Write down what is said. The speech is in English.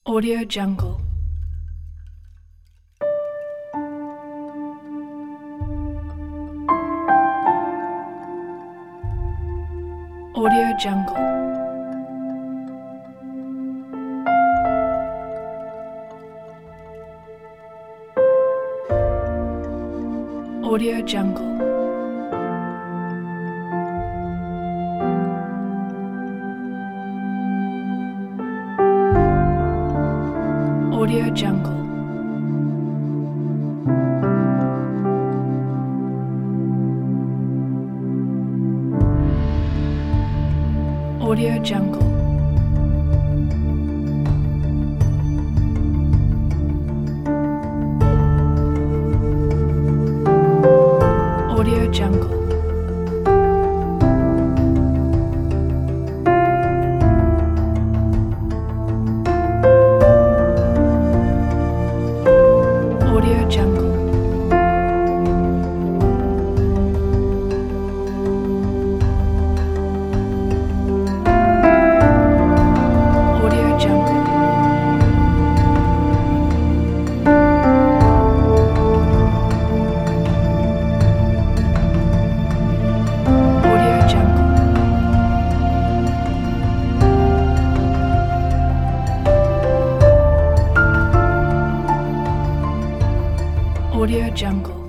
Audio Jungle. Audio Jungle. Audio Jungle. Audio Jungle. Audio Jungle. Audio Jungle. Audio Jungle. Audio Jungle. Audio Jungle. Audio Jungle.